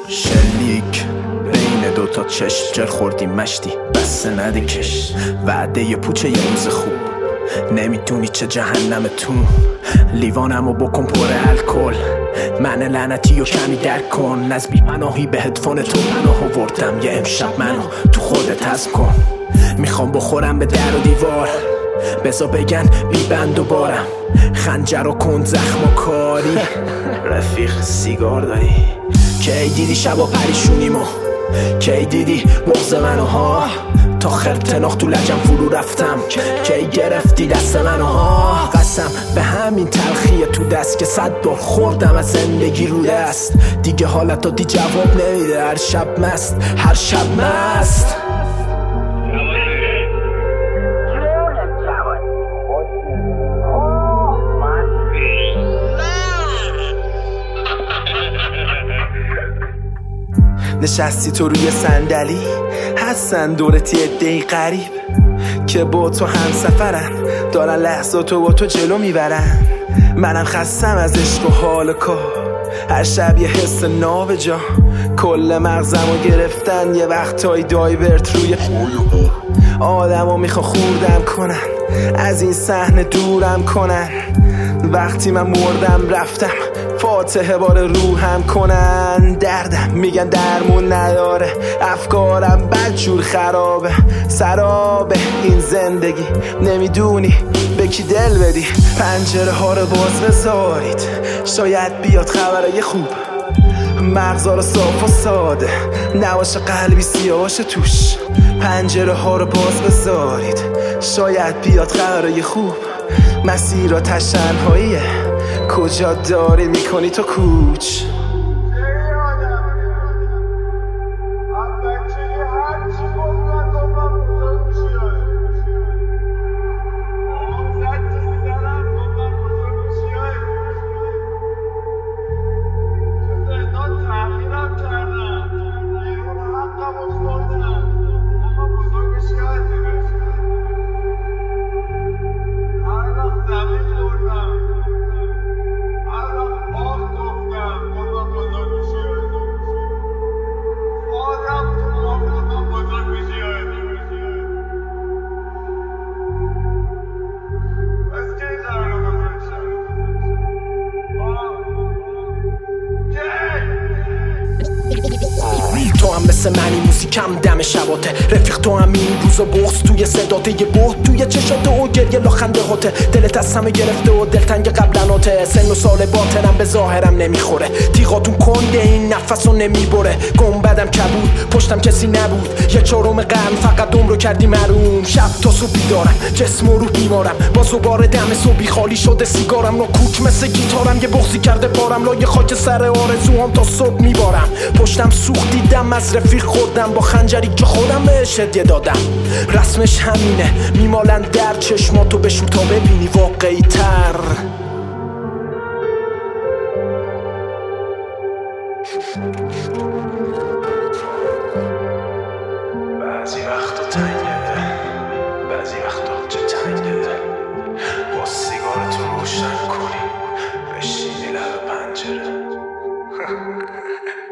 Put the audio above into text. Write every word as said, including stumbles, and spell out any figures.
شلیک بین دوتا چشم جر خوردی مشتی بسته نده کش وعده یه پوچه یه روز خوب نمیدونی چه جهنم تو لیوانمو بکن پر الکل من لعنتی و کمی درک کن از بی پناهی به هدفون تو پناه آوردم یه امشب منو تو خودت هضم کن میخوام بخورم به در و دیوار بزا بگن بی بند و بارم خنجر و کند زخم و کاری رفیق سیگار داری کی دیدی شب و پریشونیمو کی دیدی بغض منو ها تا خرطناخ تو لجم فرو رفتم کی گرفتی دست منو ها قسم به همین تلخیه تو دست که صد بار خوردم از زندگی رو دست دیگه حالت دادی جواب نمیده هر شب مست هر شب مست نشستی تو روی صندلی هستن دورتی عده‌ای غریب که با تو هم سفرن دارن لحظاتو با تو جلو میبرن منم خستم از عشق و حال کار هر شب یه حس نابجا کل مغزمو گرفتن یه وقتایی دایورت روی آدمو میخوا خوردم کنن از این صحنه دورم کنن وقتی من مردم رفتم فاتحه بار روحم کنن دردم میگن درمون نداره افکارم بدجور خرابه سرابه این زندگی نمیدونی به کی دل بدی پنجره ها رو باز بذارید شاید بیاد خبرای خوب مغزا رو صاف و ساده نباشه قلبی سیاه باشه توش پنجره ها رو باز بذارید شاید بیاد خبرای خوب مسیر را تشنهاییه کجا داری میکنی تو کوچ تو هم مثل منی موزیکم دم شباته رفیق تو هم این روز و بغض توی صداته یه بغض توی چشاته و گریه لخنده هاته دلت از همه گرفته و دلتنگ قبلناته سن و سال باطنم به ظاهرم نمیخوره تیغاتون کنده این نفسو نمیبره گنبدم کبود پشتم کسی نبود یه چهارم قرن فقط عمرو کردی مرون شب تا صبح بیدارم جسم و روح بیمارم باز و بار دم صبحی خالی شده سیگارم نا کوک مثل گیتارم یه بغضی کرده بارم لای خاک سر آرزوام تا صبح میبارم پشتم سوخت دیدم از رفیق خوردم با خنجری که خودم بهش هدیه دادم رسمش همینه میمالن در چشماتو بشور تا ببینی واقعی تر بعضی وقتا تنگه بعضی وقتا چه تنگه با سیگارتو روشن کنی بشینی لب پنجره